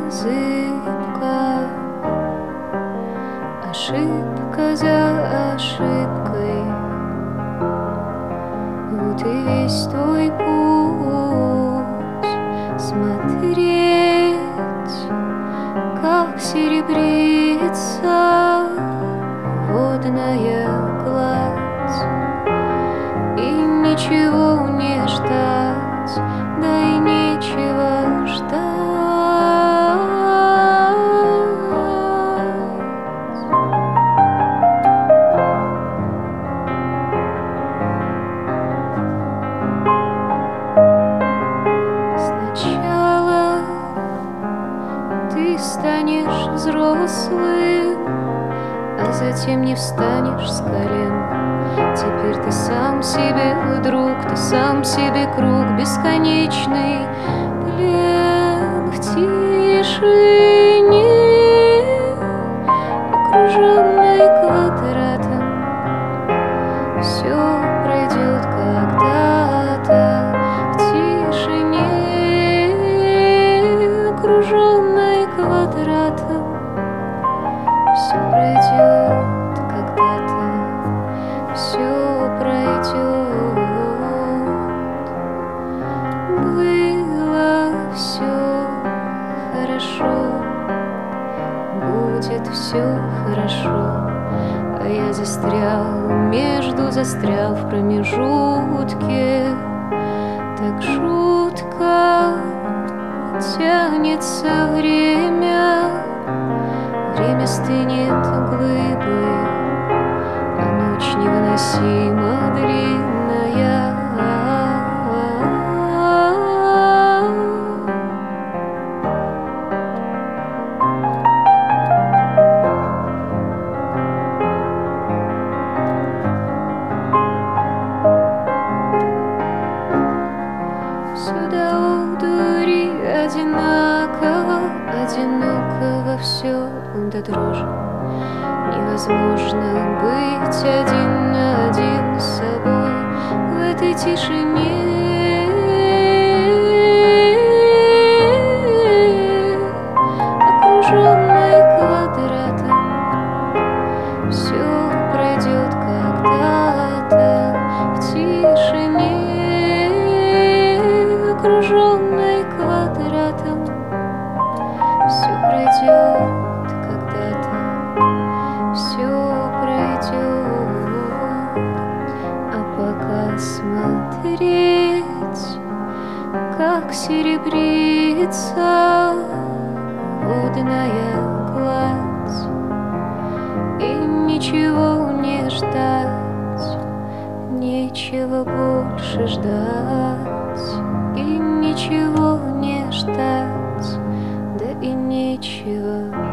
зыбка, ошибка за ошибкой. Вот и весь твой путь смотреть, как серебрится водная гладь, и ничего не ждать, да и нечего ждать. Сначала ты станешь взрослым, а затем не встанешь с колен. Теперь ты сам себе друг, ты сам себе круг, бесконечный плен в тишине, окруженный квадратом. Все пройдет когда-то в тишине, окруженный квадратом. Все пройдет когда-то, все пройдет. Было все хорошо, будет все хорошо, а я застрял в промежутке. Так жутко тянется время, время стынет глыбой, а ночь невыносимо длинная. Все до одури одинаково, одиноко все до дрожи. Невозможно быть один на один с собой в этой тишине. Окруженный квадратом, все пройдет когда-то в тишине. Окруженный квадратом, все пройдет когда-то, все пройдет. А пока смотреть, как серебрится водная гладь, и ничего не ждать, нечего больше ждать, и ничего не ждать, да и нечего